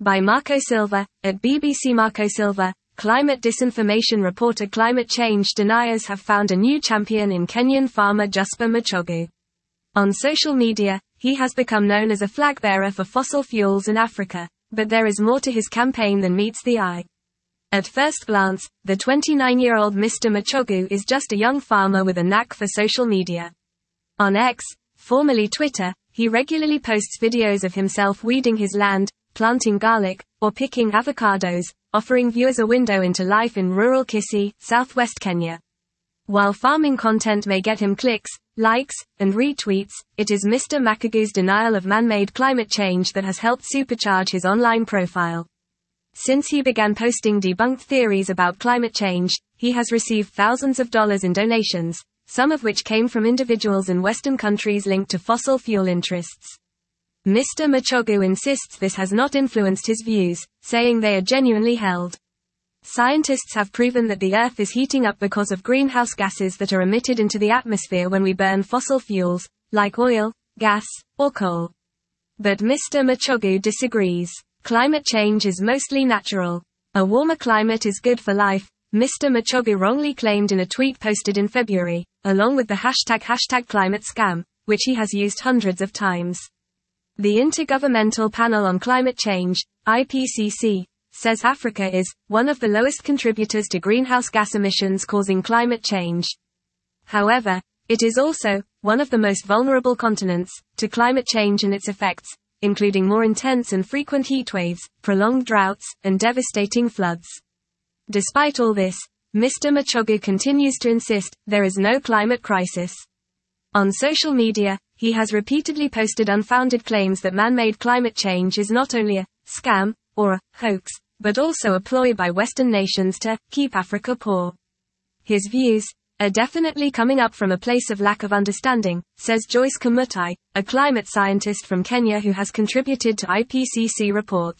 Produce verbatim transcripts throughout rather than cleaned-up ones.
By Marco Silva, at B B C. Marco Silva, climate disinformation reporter. Climate change deniers have found a new champion in Kenyan farmer Jasper Machogu. On social media, he has become known as a flag-bearer for fossil fuels in Africa, but there is more to his campaign than meets the eye. At first glance, the twenty-nine-year-old Mister Machogu is just a young farmer with a knack for social media. On X, formerly Twitter, he regularly posts videos of himself weeding his land, planting garlic, or picking avocados, offering viewers a window into life in rural Kisii, southwest Kenya. While farming content may get him clicks, likes, and retweets, it is Mister Machogu's denial of man-made climate change that has helped supercharge his online profile. Since he began posting debunked theories about climate change, he has received thousands of dollars in donations, some of which came from individuals in Western countries linked to fossil fuel interests. Mister Machogu insists this has not influenced his views, saying they are genuinely held. Scientists have proven that the Earth is heating up because of greenhouse gases that are emitted into the atmosphere when we burn fossil fuels, like oil, gas, or coal. But Mister Machogu disagrees. Climate change is mostly natural. A warmer climate is good for life, Mister Machogu wrongly claimed in a tweet posted in February, along with the hashtag hashtag climate scam, which he has used hundreds of times. The Intergovernmental Panel on Climate Change, I P C C, says Africa is one of the lowest contributors to greenhouse gas emissions causing climate change. However, it is also one of the most vulnerable continents to climate change and its effects, including more intense and frequent heatwaves, prolonged droughts, and devastating floods. Despite all this, Mister Machogu continues to insist there is no climate crisis. On social media, he has repeatedly posted unfounded claims that man-made climate change is not only a scam or a hoax, but also a ploy by Western nations to keep Africa poor. His views are definitely coming up from a place of lack of understanding, says Joyce Kamutai, a climate scientist from Kenya who has contributed to I P C C reports.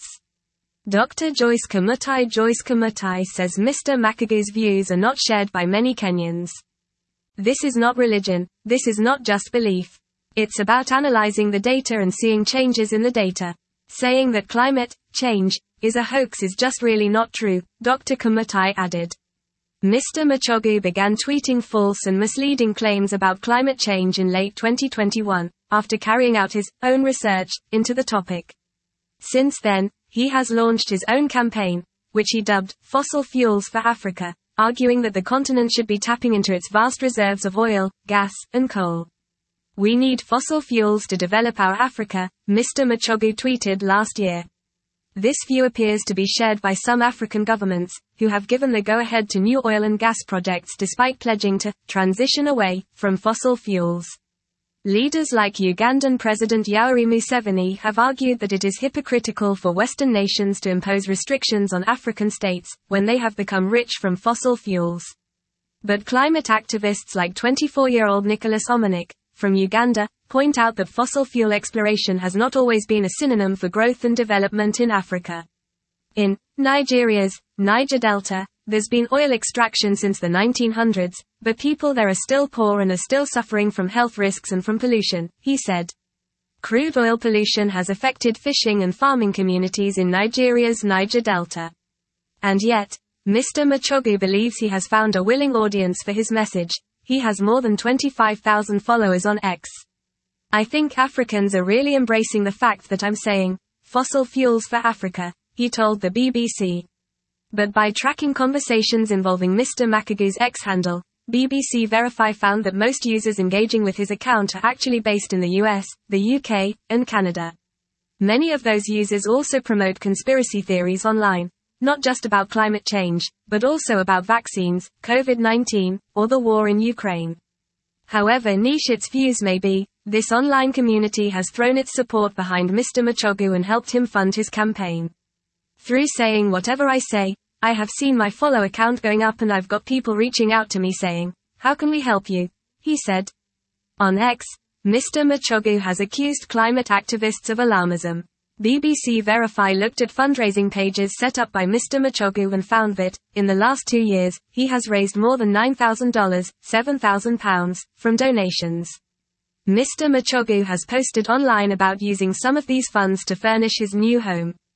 Doctor Joyce Kamutai Joyce Kamutai says Mister Machogu's views are not shared by many Kenyans. This is not religion, this is not just belief. It's about analyzing the data and seeing changes in the data. Saying that climate change is a hoax is just really not true, Doctor Kamutai added. Mister Machogu began tweeting false and misleading claims about climate change in late twenty twenty-one, after carrying out his own research into the topic. Since then, he has launched his own campaign, which he dubbed Fossil Fuels for Africa, arguing that the continent should be tapping into its vast reserves of oil, gas, and coal. We need fossil fuels to develop our Africa, Mister Machogu tweeted last year. This view appears to be shared by some African governments, who have given the go-ahead to new oil and gas projects despite pledging to transition away from fossil fuels. Leaders like Ugandan President Yoweri Museveni have argued that it is hypocritical for Western nations to impose restrictions on African states, when they have become rich from fossil fuels. But climate activists like twenty-four-year-old Nicholas Omonik, from Uganda, point out that fossil fuel exploration has not always been a synonym for growth and development in Africa. In Nigeria's Niger Delta, there's been oil extraction since the nineteen hundreds, but people there are still poor and are still suffering from health risks and from pollution, he said. Crude oil pollution has affected fishing and farming communities in Nigeria's Niger Delta. And yet, Mister Machogu believes he has found a willing audience for his message. He has more than twenty-five thousand followers on X. I think Africans are really embracing the fact that I'm saying, fossil fuels for Africa, he told the B B C. But by tracking conversations involving Mister Machogu's X handle, B B C Verify found that most users engaging with his account are actually based in the U S, the U K, and Canada. Many of those users also promote conspiracy theories online, not just about climate change, but also about vaccines, COVID nineteen, or the war in Ukraine. However niche its views may be, this online community has thrown its support behind Mister Machogu and helped him fund his campaign. Through saying whatever I say, I have seen my follow account going up and I've got people reaching out to me saying, how can we help you? He said. On X, Mister Machogu has accused climate activists of alarmism. B B C Verify looked at fundraising pages set up by Mister Machogu and found that, in the last two years, he has raised more than nine thousand dollars, seven thousand pounds, from donations. Mister Machogu has posted online about using some of these funds to furnish his new home.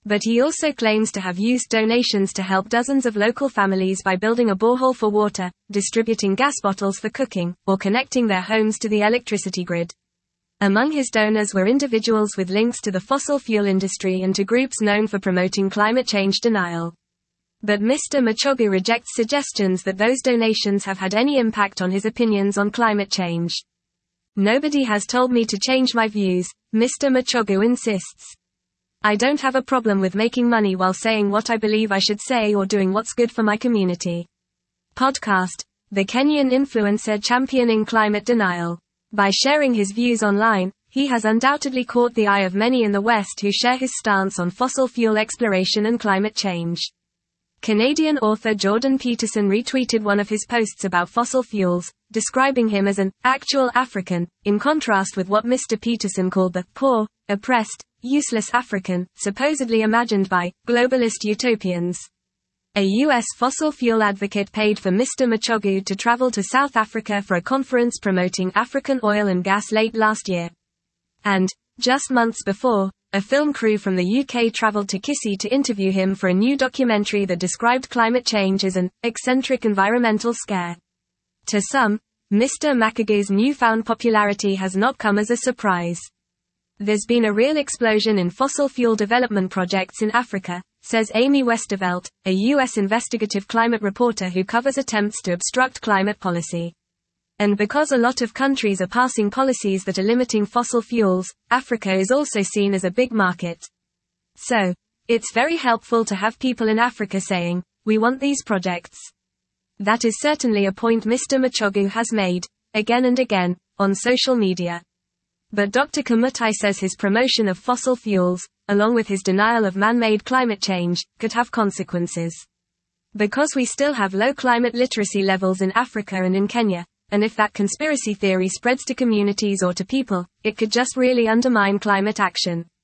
But he also claims to have used donations to help dozens of local families by building a borehole for water, distributing gas bottles for cooking, or connecting their homes to the electricity grid. Among his donors were individuals with links to the fossil fuel industry and to groups known for promoting climate change denial. But Mister Machogu rejects suggestions that those donations have had any impact on his opinions on climate change. "Nobody has told me to change my views," Mister Machogu insists. "I don't have a problem with making money while saying what I believe I should say or doing what's good for my community." Podcast: The Kenyan influencer championing climate denial. By sharing his views online, he has undoubtedly caught the eye of many in the West who share his stance on fossil fuel exploration and climate change. Canadian author Jordan Peterson retweeted one of his posts about fossil fuels, describing him as an actual African, in contrast with what Mister Peterson called the poor, oppressed, useless African, supposedly imagined by globalist utopians. A U S fossil fuel advocate paid for Mister Machogu to travel to South Africa for a conference promoting African oil and gas late last year. And, just months before, a film crew from the U K traveled to Kisii to interview him for a new documentary that described climate change as an eccentric environmental scare. To some, Mister Machogu's newfound popularity has not come as a surprise. "There's been a real explosion in fossil fuel development projects in Africa," says Amy Westervelt, a U S investigative climate reporter who covers attempts to obstruct climate policy. "And because a lot of countries are passing policies that are limiting fossil fuels, Africa is also seen as a big market. So, it's very helpful to have people in Africa saying, 'We want these projects.'" That is certainly a point Mister Machogu has made, again and again, on social media. But Doctor Kamutai says his promotion of fossil fuels, along with his denial of man-made climate change, could have consequences. Because we still have low climate literacy levels in Africa and in Kenya, and if that conspiracy theory spreads to communities or to people, it could just really undermine climate action.